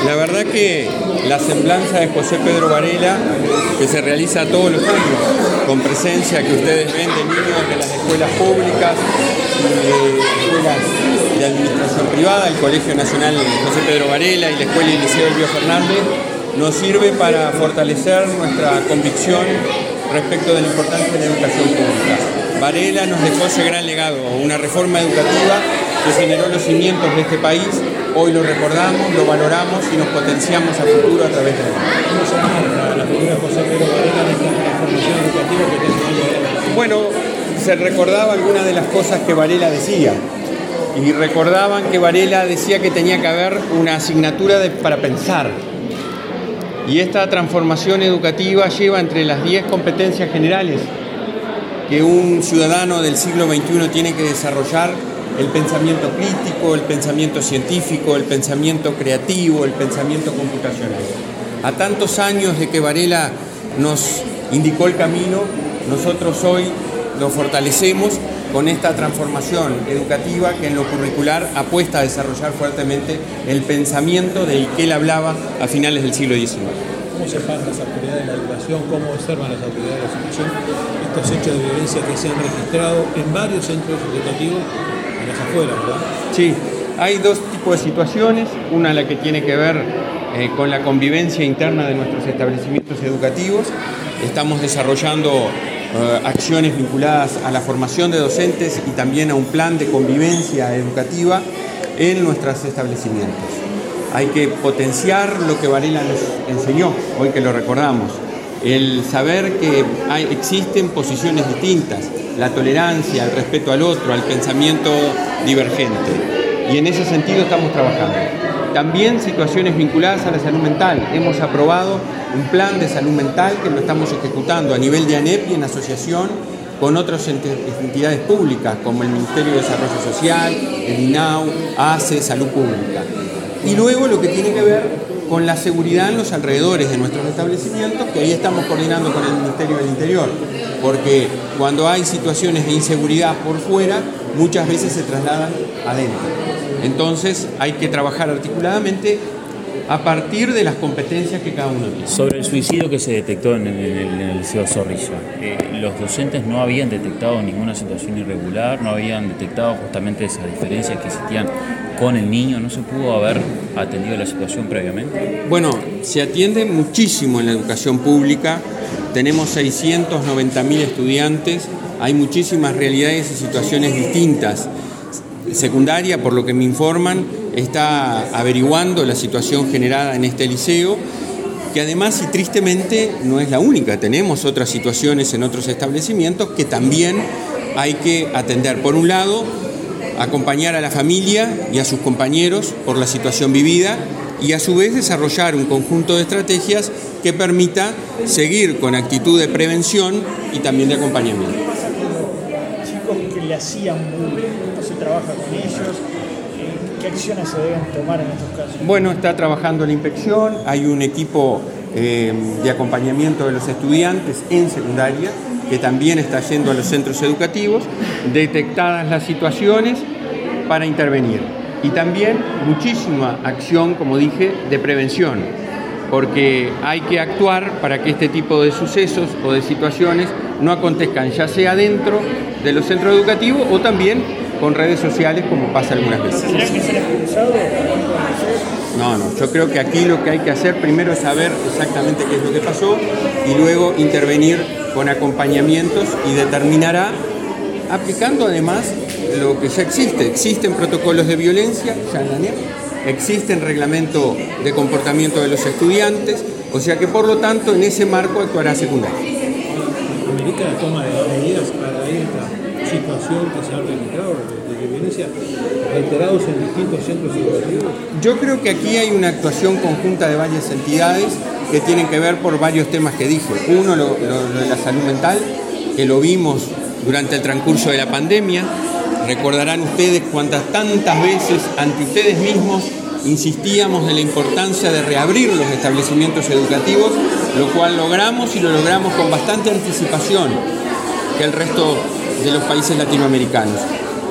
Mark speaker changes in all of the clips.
Speaker 1: La verdad que la semblanza de José Pedro Varela, que se realiza todos los años, con presencia que ustedes ven de niños de las escuelas públicas y de escuelas de administración privada, el Colegio Nacional José Pedro Varela y la Escuela y Liceo Elbio Fernández, nos sirve para fortalecer nuestra convicción respecto de la importancia de la educación pública. Varela nos dejó ese gran legado, una reforma educativa que generó los cimientos de este país. Hoy lo recordamos, lo valoramos y nos potenciamos a futuro a través de él.
Speaker 2: ¿Cómo se llama la figura de José Pedro Varela en esta transformación educativa que tiene?
Speaker 1: Bueno, se recordaba algunas de las cosas que Varela decía. Y recordaban que Varela decía que tenía que haber una asignatura para pensar. Y esta transformación educativa lleva entre las 10 competencias generales que un ciudadano del siglo XXI tiene que desarrollar: el pensamiento crítico, el pensamiento científico, el pensamiento creativo, el pensamiento computacional. A tantos años de que Varela nos indicó el camino, nosotros hoy lo fortalecemos con esta transformación educativa que en lo curricular apuesta a desarrollar fuertemente el pensamiento del que él hablaba a finales del siglo XIX.
Speaker 2: ¿Cómo se pasan las autoridades de la educación? ¿Cómo observan las autoridades de la educación estos hechos de violencia que se han registrado en varios centros educativos en las afueras, verdad?
Speaker 1: Sí, hay dos tipos de situaciones. Una, la que tiene que ver con la convivencia interna de nuestros establecimientos educativos. Estamos desarrollando acciones vinculadas a la formación de docentes y también a un plan de convivencia educativa en nuestros establecimientos. Hay que potenciar lo que Varela nos enseñó, hoy que lo recordamos, el saber que existen posiciones distintas, la tolerancia, el respeto al otro, al pensamiento divergente. Y en ese sentido estamos trabajando. También situaciones vinculadas a la salud mental. Hemos aprobado un plan de salud mental que lo estamos ejecutando a nivel de ANEP y en asociación con otras entidades públicas como el Ministerio de Desarrollo Social, el INAU, ACE, Salud Pública. Y luego lo que tiene que ver con la seguridad en los alrededores de nuestros establecimientos, que ahí estamos coordinando con el Ministerio del Interior, porque cuando hay situaciones de inseguridad por fuera, muchas veces se trasladan adentro. Entonces hay que trabajar articuladamente a partir de las competencias que cada uno tiene.
Speaker 3: Sobre el suicidio que se detectó en el Liceo Zorrilla, los docentes no habían detectado ninguna situación irregular, no habían detectado justamente esas diferencias que existían con el niño, ¿no se pudo haber atendido la situación previamente?
Speaker 1: Bueno, se atiende muchísimo en la educación pública, tenemos 690.000 estudiantes, hay muchísimas realidades y situaciones distintas. Secundaria, por lo que me informan, está averiguando la situación generada en este liceo, que además y tristemente no es la única. Tenemos otras situaciones en otros establecimientos que también hay que atender. Por un lado, acompañar a la familia y a sus compañeros por la situación vivida y a su vez desarrollar un conjunto de estrategias que permita seguir con actitud de prevención y también de acompañamiento.
Speaker 4: ¿Qué pasa con los chicos que le hacían bullying? ¿Cómo se trabaja con ellos? ¿Qué acciones se deben tomar en estos casos?
Speaker 1: Bueno, está trabajando la inspección, hay un equipo de acompañamiento de los estudiantes en secundaria que también está yendo a los centros educativos, detectadas las situaciones para intervenir. Y también muchísima acción, como dije, de prevención, porque hay que actuar para que este tipo de sucesos o de situaciones no acontezcan, ya sea dentro de los centros educativos o también con redes sociales, como pasa algunas veces.
Speaker 4: ¿Tendrán que ser expulsados?
Speaker 1: No, yo creo que aquí lo que hay que hacer primero es saber exactamente qué es lo que pasó y luego intervenir con acompañamientos y determinará, aplicando además lo que ya existe. Existen protocolos de violencia, ya en la NEP, existen reglamentos de comportamiento de los estudiantes, o sea que por lo tanto en ese marco actuará secundaria.
Speaker 2: ¿Amerita la toma de medidas para esta situación que se ha registrado de violencia reiterados en distintos centros educativos?
Speaker 1: Yo creo que aquí hay una actuación conjunta de varias entidades que tienen que ver por varios temas que dije. Uno, lo de la salud mental, que lo vimos durante el transcurso de la pandemia. Recordarán ustedes tantas veces ante ustedes mismos insistíamos en la importancia de reabrir los establecimientos educativos, lo cual logramos y lo logramos con bastante anticipación que el resto de los países latinoamericanos.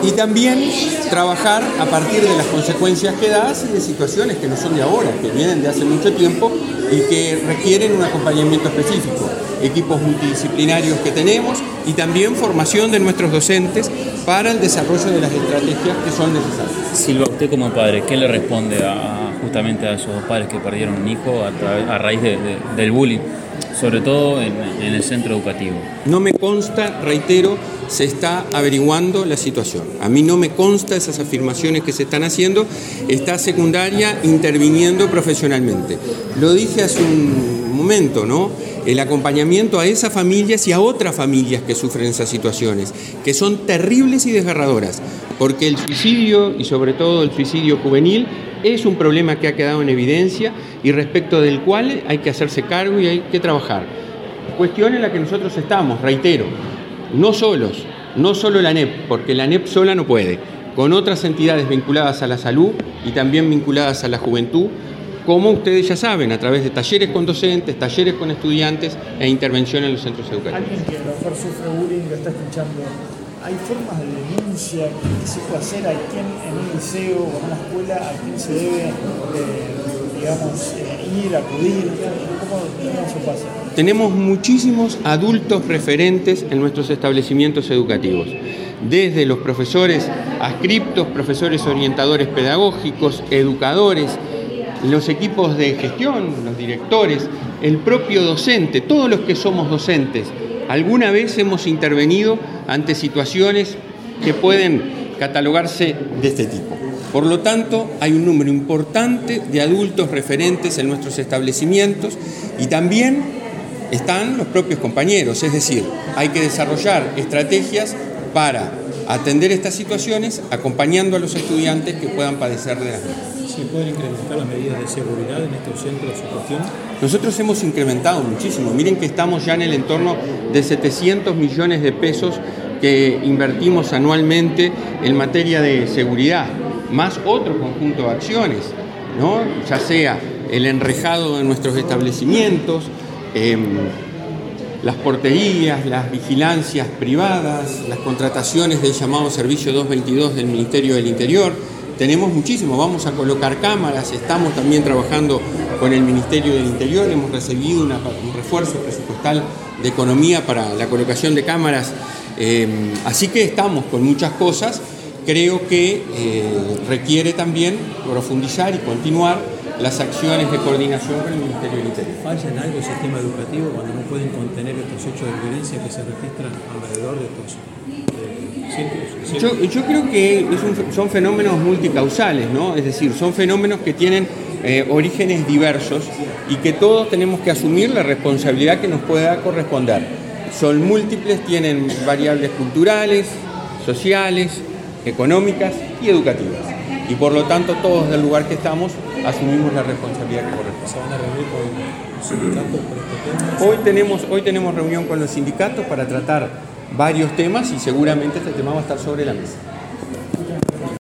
Speaker 1: Y también trabajar a partir de las consecuencias que da y de situaciones que no son de ahora, que vienen de hace mucho tiempo y que requieren un acompañamiento específico. Equipos multidisciplinarios que tenemos y también formación de nuestros docentes para el desarrollo de las estrategias que son necesarias.
Speaker 3: Silva, usted como padre, ¿qué le responde justamente a esos dos padres que perdieron un hijo a raíz del bullying, sobre todo en el centro educativo?
Speaker 1: No me consta, reitero, se está averiguando la situación. A mí no me consta esas afirmaciones que se están haciendo. Está Secundaria interviniendo profesionalmente. Lo dije hace un momento, ¿no? El acompañamiento a esas familias y a otras familias que sufren esas situaciones, que son terribles y desgarradoras, porque el suicidio, y sobre todo el suicidio juvenil, es un problema que ha quedado en evidencia y respecto del cual hay que hacerse cargo y hay que trabajar. Cuestión en la que nosotros estamos, reitero, no solos, no solo la ANEP, porque la ANEP sola no puede, con otras entidades vinculadas a la salud y también vinculadas a la juventud, como ustedes ya saben, a través de talleres con docentes, talleres con estudiantes e intervención en los centros educativos.
Speaker 4: Alguien que a lo mejor sufre bullying lo está escuchando. ¿Hay formas de denuncia? ¿Qué se puede hacer? ¿A quién en un liceo o en una escuela a quién se debe, ir, acudir? ¿Cómo se pasa?
Speaker 1: Tenemos muchísimos adultos referentes en nuestros establecimientos educativos, desde los profesores adscriptos, profesores orientadores pedagógicos, educadores, los equipos de gestión, los directores, el propio docente, todos los que somos docentes. Alguna vez hemos intervenido ante situaciones que pueden catalogarse de este tipo. Por lo tanto, hay un número importante de adultos referentes en nuestros establecimientos y también están los propios compañeros, es decir, hay que desarrollar estrategias para atender estas situaciones acompañando a los estudiantes que puedan padecer de las mismas.
Speaker 2: ¿Se pueden incrementar las medidas de seguridad en estos centros de gestión?
Speaker 1: Nosotros hemos incrementado muchísimo. Miren que estamos ya en el entorno de 700 millones de pesos que invertimos anualmente en materia de seguridad, más otro conjunto de acciones, ¿no? Ya sea el enrejado de nuestros establecimientos, las porterías, las vigilancias privadas, las contrataciones del llamado Servicio 222 del Ministerio del Interior. Tenemos muchísimo, vamos a colocar cámaras, estamos también trabajando con el Ministerio del Interior, hemos recibido un refuerzo presupuestal de economía para la colocación de cámaras, así que estamos con muchas cosas. Creo que requiere también profundizar y continuar las acciones de coordinación con el Ministerio del Interior.
Speaker 2: ¿Falla en algo el sistema educativo cuando no pueden contener estos hechos de violencia que se registran alrededor de estos centros?
Speaker 1: Yo creo que son fenómenos multicausales, ¿no? Es decir, son fenómenos que tienen orígenes diversos y que todos tenemos que asumir la responsabilidad que nos pueda corresponder. Son múltiples, tienen variables culturales, sociales, económicas y educativas. Y por lo tanto, todos del lugar que estamos asumimos la responsabilidad que corresponde.
Speaker 2: ¿Se van a reunir con los sindicatos por este tema?
Speaker 1: Hoy tenemos reunión con los sindicatos para tratar varios temas y seguramente este tema va a estar sobre la mesa.